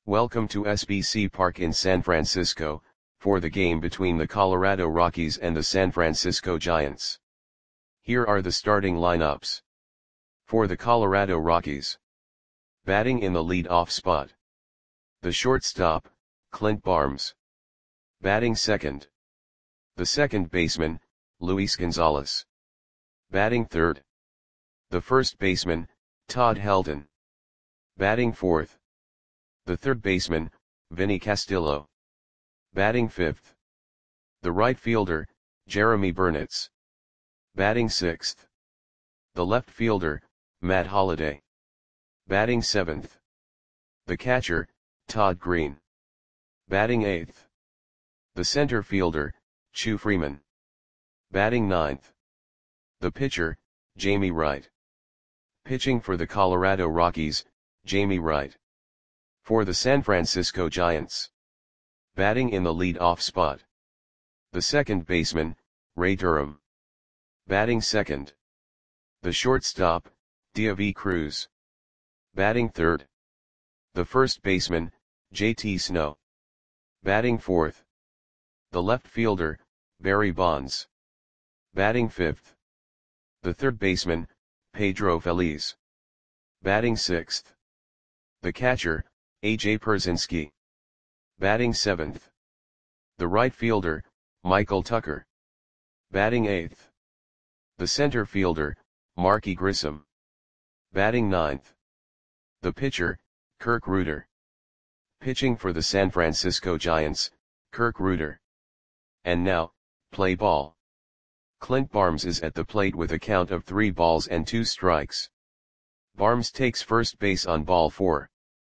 Welcome to SBC Park in San Francisco, for the game between the Colorado Rockies and the San Francisco Giants. Here are the starting lineups. For the Colorado Rockies. Batting in the lead-off spot. The shortstop, Clint Barnes. Batting second. The second baseman, Luis Gonzalez. Batting third. The first baseman, Todd Helton. Batting fourth. The third baseman, Vinny Castillo. Batting fifth. The right fielder, Jeremy Burnitz. Batting sixth. The left fielder, Matt Holliday. Batting seventh. The catcher, Todd Green. Batting eighth. The center fielder, Chu Freeman. Batting ninth. The pitcher, Jamie Wright. Pitching for the Colorado Rockies, Jamie Wright. For the San Francisco Giants. Batting in the lead-off spot. The second baseman, Ray Durham. Batting second. The shortstop, Deivi Cruz. Batting third. The first baseman, JT Snow. Batting fourth. The left fielder, Barry Bonds. Batting fifth. The third baseman, Pedro Feliz. Batting sixth. The catcher, AJ Pierzynski. Batting seventh. The right fielder, Michael Tucker. Batting eighth. The center fielder, Marky Grissom. Batting ninth. The pitcher, Kirk Rueter. Pitching for the San Francisco Giants, Kirk Rueter. And now, play ball. Clint Barnes is at the plate with a count of 3 balls and 2 strikes. Barnes takes first base on ball 4.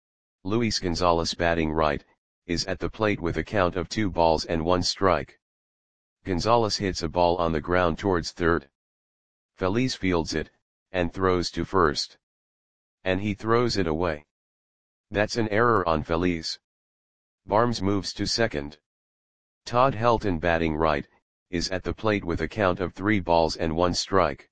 Luis Gonzalez batting right, is at the plate with a count of 2 balls and 1 strike. Gonzalez hits a ball on the ground towards third. Feliz fields it, and throws to first. And he throws it away. That's an error on Feliz. Barnes moves to second. Todd Helton batting right, is at the plate with a count of 3 balls and 1 strike.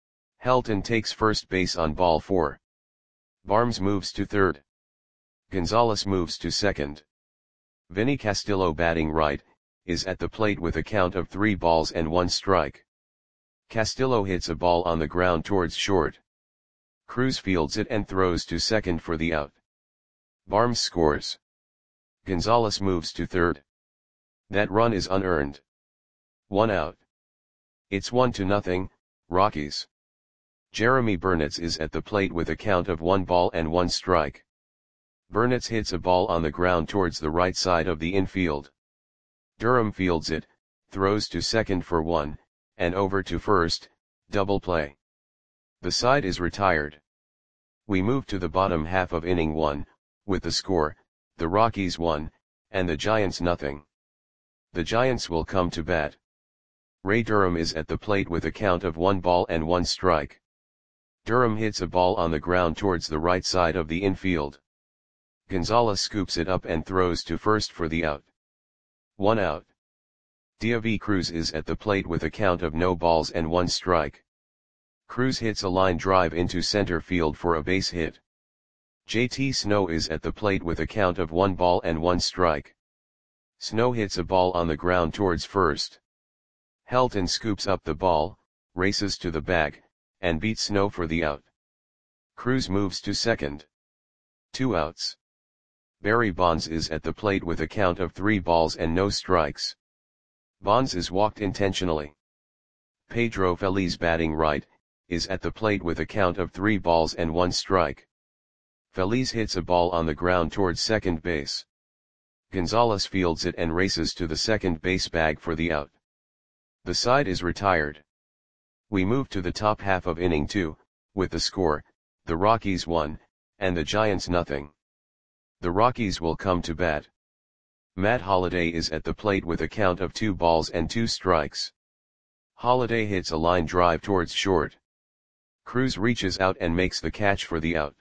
Helton takes first base on ball 4. Barnes moves to third. Gonzalez moves to second. Vinny Castillo batting right, is at the plate with a count of 3 balls and 1 strike. Castillo hits a ball on the ground towards short. Cruz fields it and throws to second for the out. Barnes scores. Gonzalez moves to third. That run is unearned. 1 out. It's 1-0, Rockies. Jeremy Burnitz is at the plate with a count of 1 ball and 1 strike. Burnitz hits a ball on the ground towards the right side of the infield. Durham fields it, throws to second for 1, and over to first, double play. The side is retired. We move to the bottom half of inning 1, with the score, the Rockies 1, and the Giants 0. The Giants will come to bat. Ray Durham is at the plate with a count of 1 ball and 1 strike. Durham hits a ball on the ground towards the right side of the infield. Gonzalez scoops it up and throws to first for the out. 1 out. Deivi Cruz is at the plate with a count of no balls and 1 strike. Cruz hits a line drive into center field for a base hit. JT Snow is at the plate with a count of 1 ball and 1 strike. Snow hits a ball on the ground towards first. Helton scoops up the ball, races to the bag, and beats Snow for the out. Cruz moves to second. 2 outs. Barry Bonds is at the plate with a count of 3 balls and no strikes. Bonds is walked intentionally. Pedro Feliz batting right, is at the plate with a count of 3 balls and 1 strike. Feliz hits a ball on the ground towards second base. Gonzalez fields it and races to the second base bag for the out. The side is retired. We move to the top half of inning 2, with the score, the Rockies 1, and the Giants 0. The Rockies will come to bat. Matt Holliday is at the plate with a count of 2 balls and 2 strikes. Holliday hits a line drive towards short. Cruz reaches out and makes the catch for the out.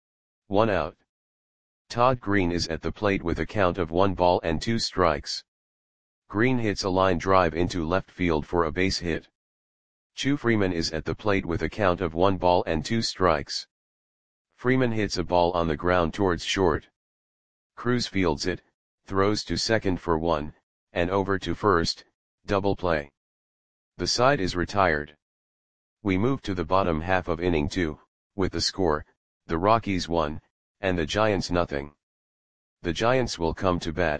1 out. Todd Green is at the plate with a count of 1 ball and 2 strikes. Green hits a line drive into left field for a base hit. Chu Freeman is at the plate with a count of 1 ball and 2 strikes. Freeman hits a ball on the ground towards short. Cruz fields it, throws to second for 1, and over to first, double play. The side is retired. We move to the bottom half of inning 2, with the score, the Rockies 1, and the Giants nothing. The Giants will come to bat.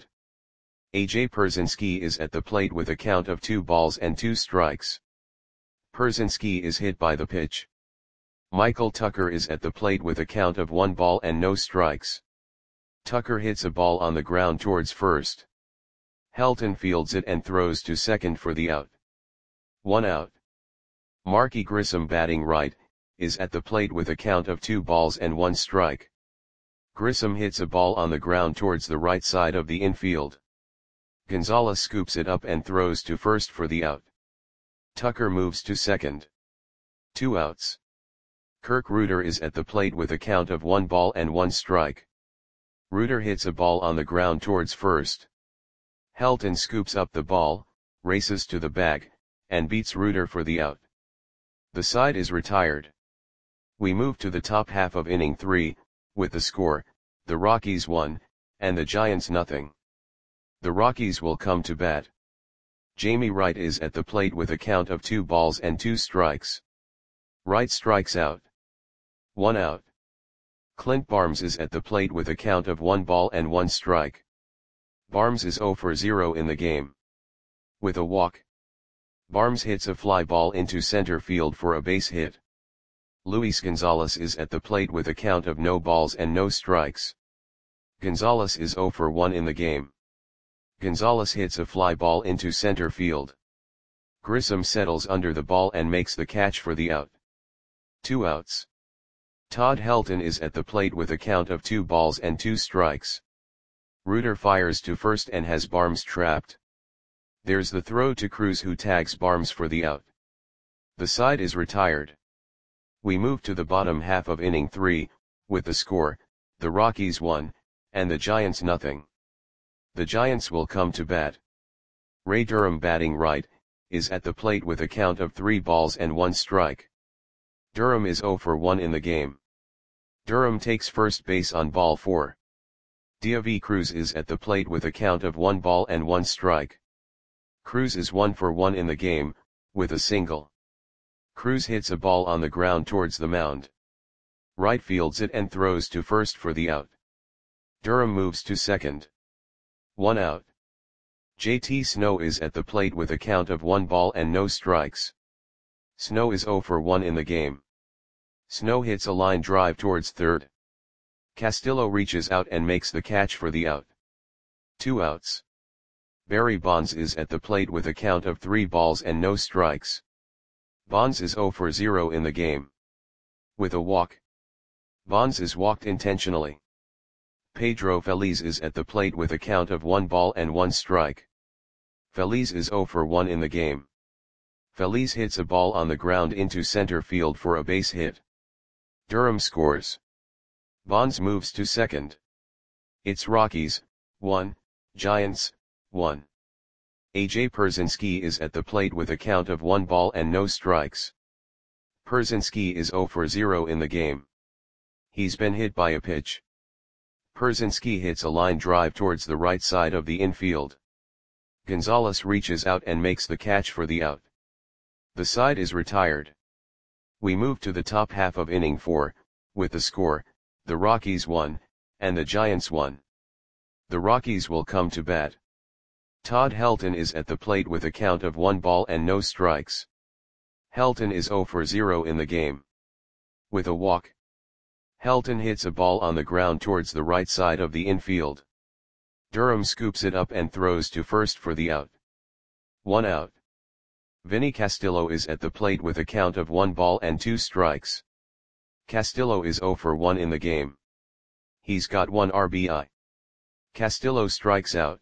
AJ Pierzynski is at the plate with a count of 2 balls and 2 strikes. Pierzynski is hit by the pitch. Michael Tucker is at the plate with a count of 1 ball and no strikes. Tucker hits a ball on the ground towards first. Helton fields it and throws to second for the out. 1 out. Marky Grissom, batting right, is at the plate with a count of 2 balls and 1 strike. Grissom hits a ball on the ground towards the right side of the infield. Gonzalez scoops it up and throws to first for the out. Tucker moves to second. 2 outs. Kirk Reuter is at the plate with a count of 1 ball and 1 strike. Reuter hits a ball on the ground towards first. Helton scoops up the ball, races to the bag, and beats Reuter for the out. The side is retired. We move to the top half of inning 3, with the score, the Rockies 1, and the Giants nothing. The Rockies will come to bat. Jamie Wright is at the plate with a count of 2 balls and 2 strikes. Wright strikes out. 1 out. Clint Barnes is at the plate with a count of 1 ball and 1 strike. Barnes is 0 for 0 in the game. With a walk. Barnes hits a fly ball into center field for a base hit. Luis Gonzalez is at the plate with a count of no balls and no strikes. Gonzalez is 0 for 1 in the game. Gonzalez hits a fly ball into center field. Grissom settles under the ball and makes the catch for the out. 2 outs. Todd Helton is at the plate with a count of 2 balls and 2 strikes. Reuter fires to first and has Barnes trapped. There's the throw to Cruz, who tags Barnes for the out. The side is retired. We move to the bottom half of inning 3, with the score, the Rockies 1, and the Giants nothing. The Giants will come to bat. Ray Durham, batting right, is at the plate with a count of 3 balls and 1 strike. Durham is 0 for 1 in the game. Durham takes first base on ball 4. Deivi Cruz is at the plate with a count of 1 ball and 1 strike. Cruz is 1 for 1 in the game, with a single. Cruz hits a ball on the ground towards the mound. Wright fields it and throws to first for the out. Durham moves to second. 1 out. JT Snow is at the plate with a count of 1 ball and no strikes. Snow is 0 for 1 in the game. Snow hits a line drive towards third. Castillo reaches out and makes the catch for the out. 2 outs. Barry Bonds is at the plate with a count of 3 balls and no strikes. Bonds is 0 for 0 in the game. With a walk. Bonds is walked intentionally. Pedro Feliz is at the plate with a count of 1 ball and 1 strike. Feliz is 0 for 1 in the game. Feliz hits a ball on the ground into center field for a base hit. Durham scores. Bonds moves to second. It's Rockies 1, Giants 1. AJ Pierzynski is at the plate with a count of 1 ball and no strikes. Pierzynski is 0 for 0 in the game. He's been hit by a pitch. Pierzynski hits a line drive towards the right side of the infield. Gonzalez reaches out and makes the catch for the out. The side is retired. We move to the top half of inning 4, with the score, the Rockies 1, and the Giants 1. The Rockies will come to bat. Todd Helton is at the plate with a count of 1 ball and no strikes. Helton is 0 for 0 in the game. With a walk. Helton hits a ball on the ground towards the right side of the infield. Durham scoops it up and throws to first for the out. 1 out. Vinny Castillo is at the plate with a count of 1 ball and 2 strikes. Castillo is 0 for 1 in the game. He's got 1 RBI. Castillo strikes out.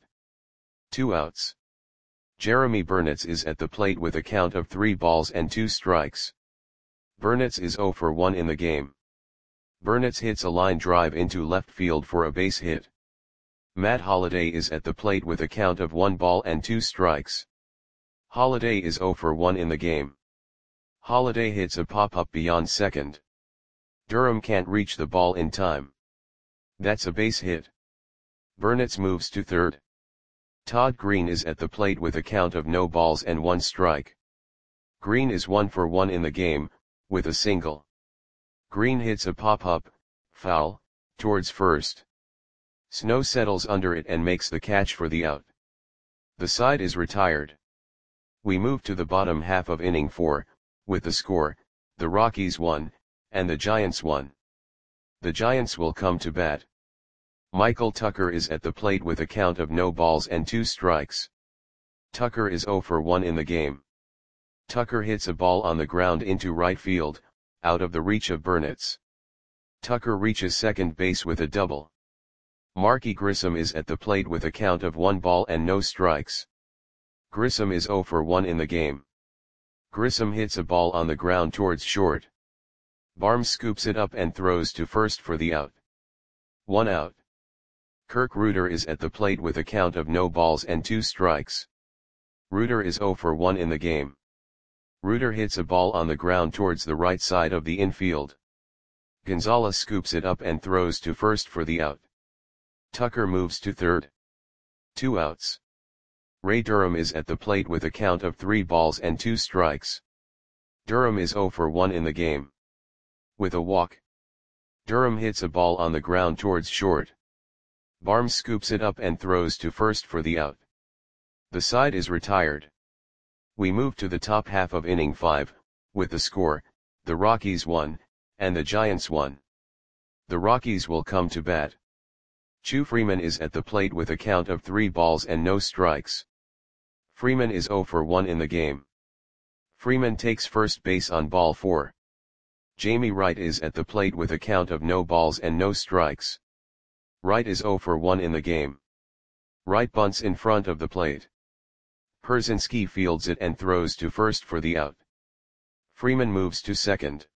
2 outs. Jeremy Burnitz is at the plate with a count of 3 balls and 2 strikes. Burnitz is 0 for 1 in the game. Burnitz hits a line drive into left field for a base hit. Matt Holliday is at the plate with a count of 1 ball and 2 strikes. Holliday is 0 for 1 in the game. Holliday hits a pop-up beyond second. Durham can't reach the ball in time. That's a base hit. Burnitz moves to third. Todd Green is at the plate with a count of no balls and 1 strike. Green is 1 for 1 in the game, with a single. Green hits a pop-up, foul, towards first. Snow settles under it and makes the catch for the out. The side is retired. We move to the bottom half of inning 4, with the score, the Rockies 1, and the Giants 1. The Giants will come to bat. Michael Tucker is at the plate with a count of no balls and 2 strikes. Tucker is 0 for 1 in the game. Tucker hits a ball on the ground into right field, out of the reach of Burnitz. Tucker reaches second base with a double. Marky Grissom is at the plate with a count of 1 ball and no strikes. Grissom is 0 for 1 in the game. Grissom hits a ball on the ground towards short. Barnes scoops it up and throws to first for the out. 1 out. Kirk Reuter is at the plate with a count of no balls and 2 strikes. Reuter is 0 for 1 in the game. Reuter hits a ball on the ground towards the right side of the infield. Gonzalez scoops it up and throws to first for the out. Tucker moves to third. 2 outs. Ray Durham is at the plate with a count of 3 balls and 2 strikes. Durham is 0 for 1 in the game. With a walk. Durham hits a ball on the ground towards short. Barnes scoops it up and throws to first for the out. The side is retired. We move to the top half of inning 5, with the score, the Rockies 1, and the Giants 1. The Rockies will come to bat. Chu Freeman is at the plate with a count of 3 balls and no strikes. Freeman is 0 for 1 in the game. Freeman takes first base on ball 4. Jamie Wright is at the plate with a count of no balls and no strikes. Wright is 0 for 1 in the game. Wright bunts in front of the plate. Perzinski fields it and throws to first for the out. Freeman moves to second.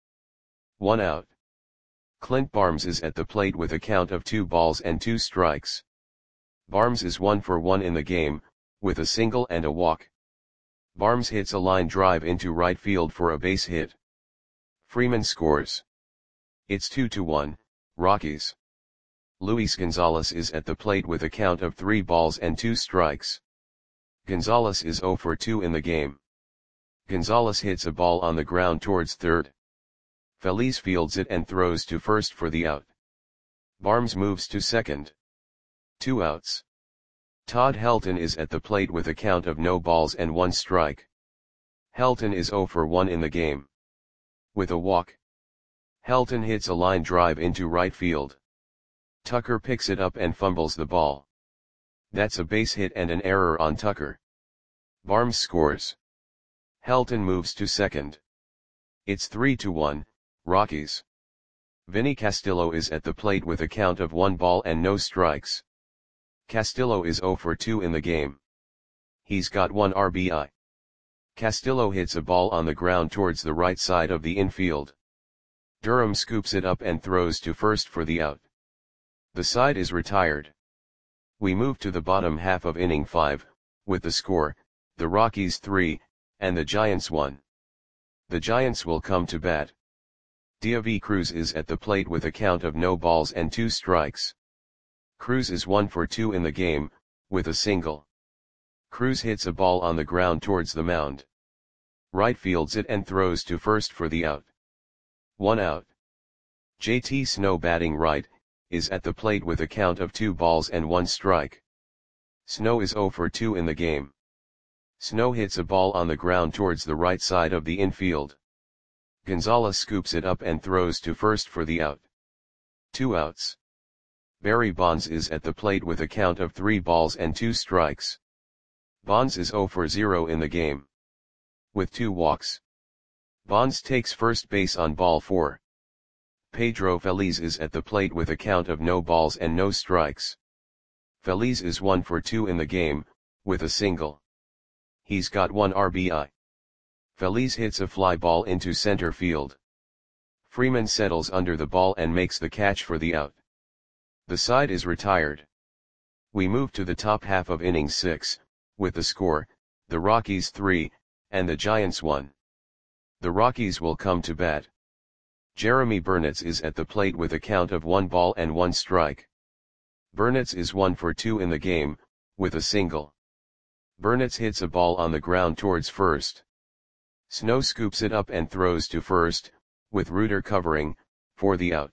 1 out. Clint Barnes is at the plate with a count of 2 balls and 2 strikes. Barnes is 1 for 1 in the game, with a single and a walk. Barnes hits a line drive into right field for a base hit. Freeman scores. It's 2-1, Rockies. Luis Gonzalez is at the plate with a count of 3 balls and 2 strikes. Gonzalez is 0 for 2 in the game. Gonzalez hits a ball on the ground towards third. Feliz fields it and throws to first for the out. Barnes moves to second. 2 outs. Todd Helton is at the plate with a count of no balls and 1 strike. Helton is 0 for 1 in the game. With a walk. Helton hits a line drive into right field. Tucker picks it up and fumbles the ball. That's a base hit and an error on Tucker. Barnes scores. Helton moves to second. It's 3-1, Rockies. Vinny Castillo is at the plate with a count of 1 ball and no strikes. Castillo is 0 for 2 in the game. He's got 1 RBI. Castillo hits a ball on the ground towards the right side of the infield. Durham scoops it up and throws to first for the out. The side is retired. We move to the bottom half of inning 5, with the score, the Rockies 3, and the Giants 1. The Giants will come to bat. Deivi Cruz is at the plate with a count of no balls and 2 strikes. Cruz is 1 for 2 in the game, with a single. Cruz hits a ball on the ground towards the mound. Wright fields it and throws to first for the out. 1 out. JT Snow batting right, is at the plate with a count of 2 balls and 1 strike. Snow is 0 for 2 in the game. Snow hits a ball on the ground towards the right side of the infield. Gonzalez scoops it up and throws to first for the out. 2 outs. Barry Bonds is at the plate with a count of 3 balls and 2 strikes. Bonds is 0 for 0 in the game. With 2 walks. Bonds takes first base on ball 4. Pedro Feliz is at the plate with a count of no balls and no strikes. Feliz is 1 for 2 in the game, with a single. He's got 1 RBI. Feliz hits a fly ball into center field. Freeman settles under the ball and makes the catch for the out. The side is retired. We move to the top half of inning 6, with the score, the Rockies 3, and the Giants 1. The Rockies will come to bat. Jeremy Burnitz is at the plate with a count of 1 ball and 1 strike. Burnitz is 1 for 2 in the game, with a single. Burnitz hits a ball on the ground towards first. Snow scoops it up and throws to first, with Reuter covering, for the out.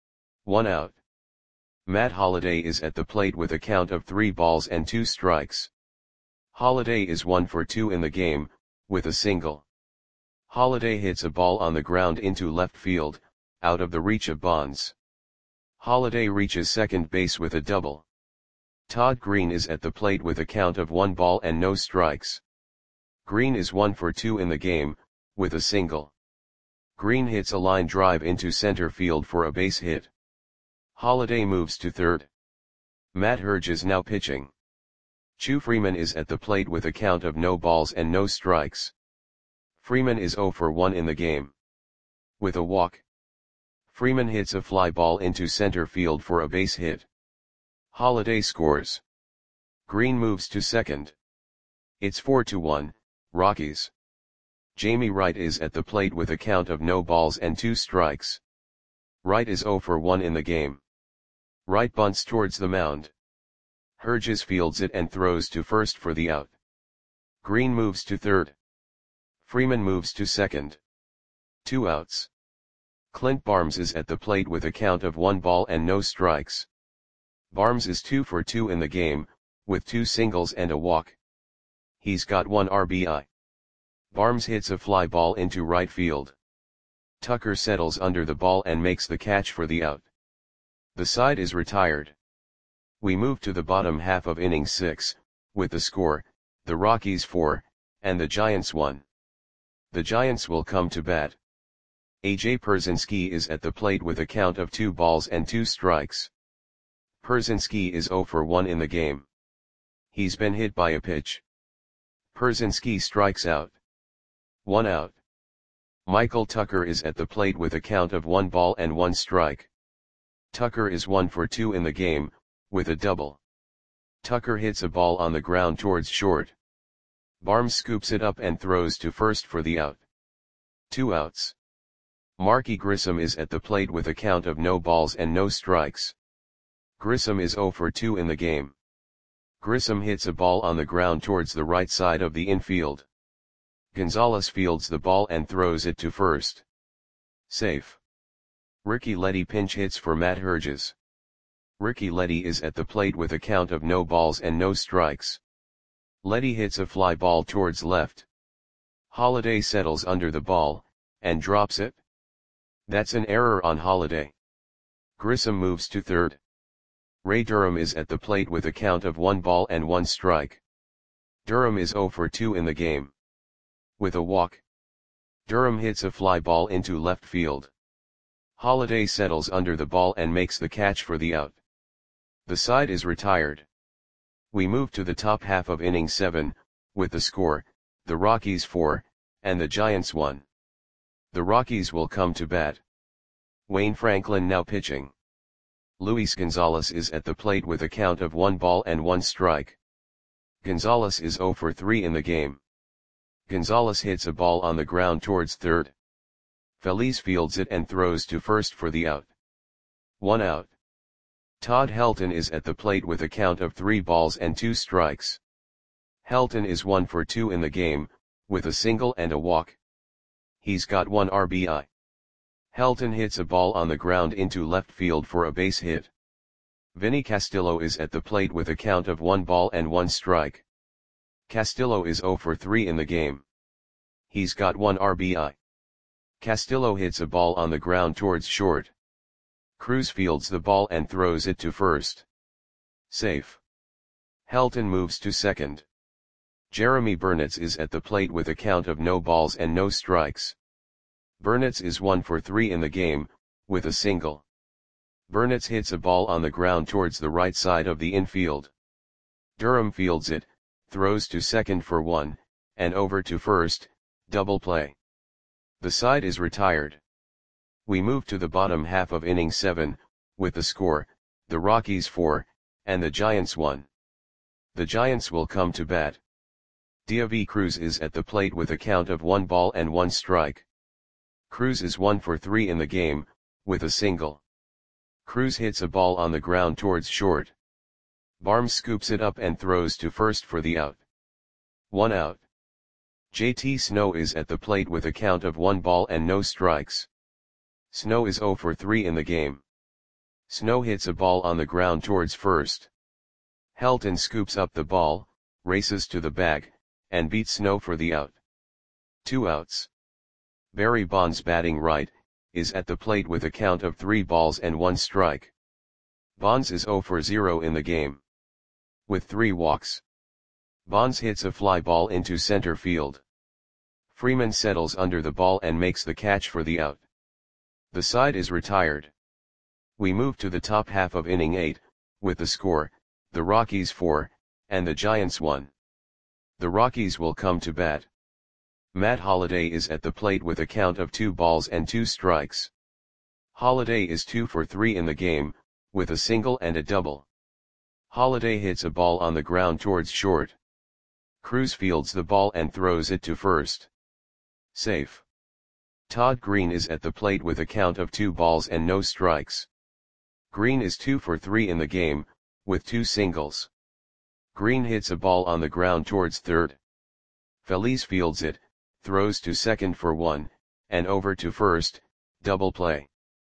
1 out. Matt Holliday is at the plate with a count of 3 balls and 2 strikes. Holliday is 1 for 2 in the game, with a single. Holliday hits a ball on the ground into left field, out of the reach of Bonds. Holliday reaches second base with a double. Todd Green is at the plate with a count of 1 ball and no strikes. Green is 1 for 2 in the game, with a single. Green hits a line drive into center field for a base hit. Holliday moves to third. Matt Herge is now pitching. Chu Freeman is at the plate with a count of no balls and no strikes. Freeman is 0 for 1 in the game. With a walk. Freeman hits a fly ball into center field for a base hit. Holliday scores. Green moves to second. It's 4-1, Rockies. Jamie Wright is at the plate with a count of no balls and 2 strikes. Wright is 0 for 1 in the game. Wright bunts towards the mound. Herges fields it and throws to first for the out. Green moves to third. Freeman moves to second. 2 outs. Clint Barnes is at the plate with a count of 1 ball and no strikes. Barnes is 2 for 2 in the game, with 2 singles and a walk. He's got 1 RBI. Barnes hits a fly ball into right field. Tucker settles under the ball and makes the catch for the out. The side is retired. We move to the bottom half of inning 6, with the score, the Rockies 4, and the Giants 1. The Giants will come to bat. AJ Pierzynski is at the plate with a count of 2 balls and 2 strikes. Pierzynski is 0 for 1 in the game. He's been hit by a pitch. Pierzynski strikes out. 1 out. Michael Tucker is at the plate with a count of 1 ball and 1 strike. Tucker is 1 for 2 in the game, with a double. Tucker hits a ball on the ground towards short. Barnes scoops it up and throws to first for the out. 2 outs. Marky Grissom is at the plate with a count of no balls and no strikes. Grissom is 0 for 2 in the game. Grissom hits a ball on the ground towards the right side of the infield. Gonzalez fields the ball and throws it to first. Safe. Ricky Leddy pinch hits for Matt Herges. Ricky Leddy is at the plate with a count of no balls and no strikes. Leddy hits a fly ball towards left. Holliday settles under the ball, and drops it. That's an error on Holliday. Grissom moves to third. Ray Durham is at the plate with a count of 1 ball and 1 strike. Durham is 0 for 2 in the game. With a walk. Durham hits a fly ball into left field. Holliday settles under the ball and makes the catch for the out. The side is retired. We move to the top half of inning 7, with the score, the Rockies 4, and the Giants 1. The Rockies will come to bat. Wayne Franklin now pitching. Luis Gonzalez is at the plate with a count of 1 ball and 1 strike. Gonzalez is 0 for 3 in the game. Gonzalez hits a ball on the ground towards third. Feliz fields it and throws to first for the out. 1 out. Todd Helton is at the plate with a count of 3 balls and 2 strikes. Helton is 1 for 2 in the game, with a single and a walk. He's got 1 RBI. Helton hits a ball on the ground into left field for a base hit. Vinny Castillo is at the plate with a count of 1 ball and 1 strike. Castillo is 0 for 3 in the game. He's got 1 RBI. Castillo hits a ball on the ground towards short. Cruz fields the ball and throws it to first. Safe. Helton moves to second. Jeremy Burnitz is at the plate with a count of no balls and no strikes. Burnitz is 1 for 3 in the game, with a single. Burnitz hits a ball on the ground towards the right side of the infield. Durham fields it, throws to second for 1, and over to first, double play. The side is retired. We move to the bottom half of inning 7, with the score, the Rockies 4, and the Giants 1. The Giants will come to bat. Diavi Cruz is at the plate with a count of 1 ball and 1 strike. Cruz is 1 for 3 in the game, with a single. Cruz hits a ball on the ground towards short. Barnes scoops it up and throws to first for the out. 1 out. JT Snow is at the plate with a count of 1 ball and no strikes. Snow is 0 for 3 in the game. Snow hits a ball on the ground towards first. Helton scoops up the ball, races to the bag, and beats Snow for the out. 2 outs. Barry Bonds batting right, is at the plate with a count of 3 balls and 1 strike. Bonds is 0 for 0 in the game. With 3 walks. Bonds hits a fly ball into center field. Freeman settles under the ball and makes the catch for the out. The side is retired. We move to the top half of inning 8, with the score, the Rockies 4, and the Giants 1. The Rockies will come to bat. Matt Holliday is at the plate with a count of 2 balls and 2 strikes. Holliday is 2 for 3 in the game, with a single and a double. Holliday hits a ball on the ground towards short. Cruz fields the ball and throws it to first. Safe. Todd Green is at the plate with a count of 2 balls and no strikes. Green is 2 for 3 in the game, with 2 singles. Green hits a ball on the ground towards third. Feliz fields it, throws to second for 1, and over to first, double play.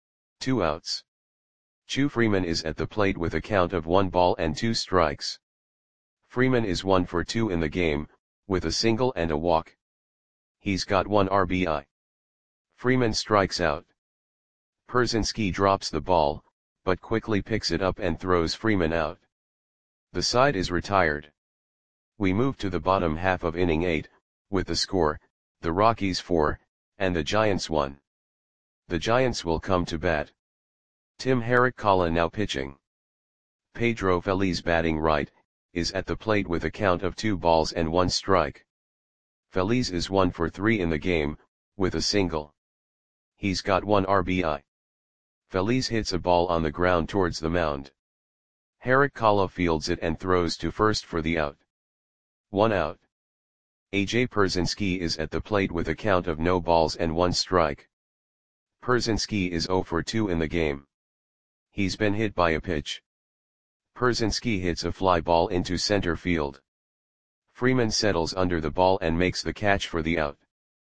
2 outs. Chu Freeman is at the plate with a count of 1 ball and 2 strikes. Freeman is 1 for 2 in the game, with a single and a walk. He's got 1 RBI. Freeman strikes out. Pierzynski drops the ball, but quickly picks it up and throws Freeman out. The side is retired. We move to the bottom half of inning 8, with the score, the Rockies 4, and the Giants 1. The Giants will come to bat. Tim Herrick-Kalla now pitching. Pedro Feliz batting right, is at the plate with a count of 2 balls and 1 strike. Feliz is 1 for 3 in the game, with a single. He's got 1 RBI. Feliz hits a ball on the ground towards the mound. Herrick-Kalla fields it and throws to first for the out. 1 out. AJ Pierzynski is at the plate with a count of no balls and 1 strike. Pierzynski is 0 for 2 in the game. He's been hit by a pitch. Pierzynski hits a fly ball into center field. Freeman settles under the ball and makes the catch for the out.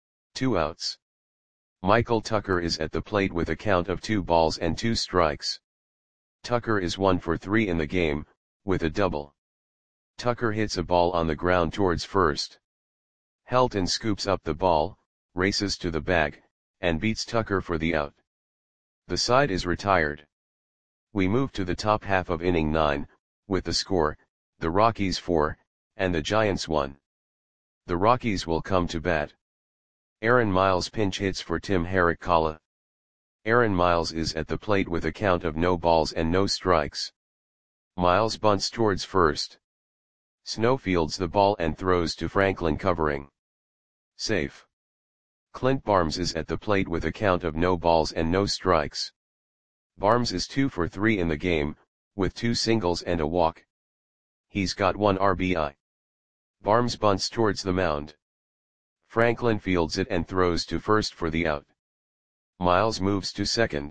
2 outs. Michael Tucker is at the plate with a count of 2 balls and 2 strikes. Tucker is 1 for 3 in the game, with a double. Tucker hits a ball on the ground towards first. Helton scoops up the ball, races to the bag, and beats Tucker for the out. The side is retired. We move to the top half of inning 9, with the score, the Rockies 4, and the Giants 1. The Rockies will come to bat. Aaron Miles pinch hits for Tim Herrick-Kalla. Aaron Miles is at the plate with a count of no balls and no strikes. Miles bunts towards first. Snow fields the ball and throws to Franklin covering. Safe. Clint Barnes is at the plate with a count of no balls and no strikes. Barnes is 2 for 3 in the game, with 2 singles and a walk. He's got 1 RBI. Barnes bunts towards the mound. Franklin fields it and throws to first for the out. Miles moves to second.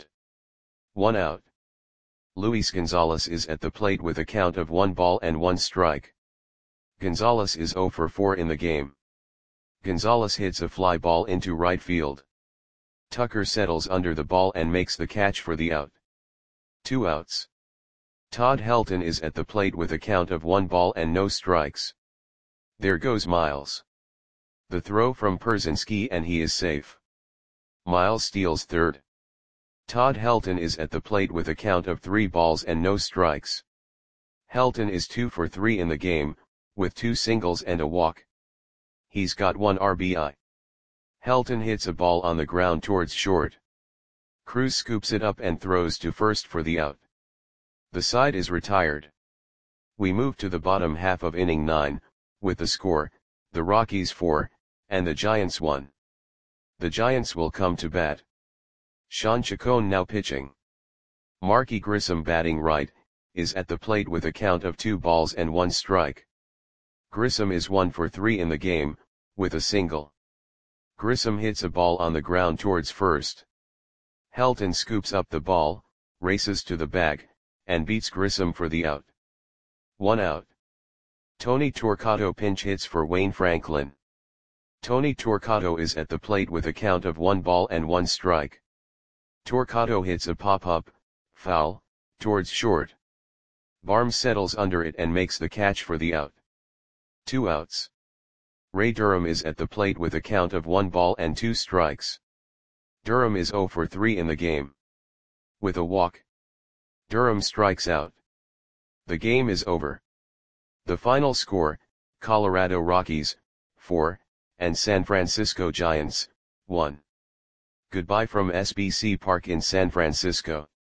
1 out. Luis Gonzalez is at the plate with a count of 1 ball and 1 strike. Gonzalez is 0 for 4 in the game. Gonzalez hits a fly ball into right field. Tucker settles under the ball and makes the catch for the out. 2 outs. Todd Helton is at the plate with a count of 1 ball and no strikes. There goes Miles. The throw from Pierzynski and he is safe. Miles steals third. Todd Helton is at the plate with a count of 3 balls and no strikes. Helton is 2 for 3 in the game, with 2 singles and a walk. He's got 1 RBI. Helton hits a ball on the ground towards short. Cruz scoops it up and throws to first for the out. The side is retired. We move to the bottom half of inning 9, with the score, the Rockies 4, and the Giants 1. The Giants will come to bat. Sean Chacon now pitching. Marky Grissom batting right, is at the plate with a count of 2 balls and 1 strike. Grissom is 1 for 3 in the game, with a single. Grissom hits a ball on the ground towards first. Helton scoops up the ball, races to the bag, and beats Grissom for the out. 1 out. Tony Torquato pinch hits for Wayne Franklin. Tony Torquato is at the plate with a count of 1 ball and 1 strike. Torquato hits a pop-up, foul, towards short. Barnes settles under it and makes the catch for the out. 2 outs. Ray Durham is at the plate with a count of 1 ball and 2 strikes. Durham is 0 for 3 in the game. With a walk, Durham strikes out. The game is over. The final score, Colorado Rockies, 4, and San Francisco Giants, 1. Goodbye from SBC Park in San Francisco.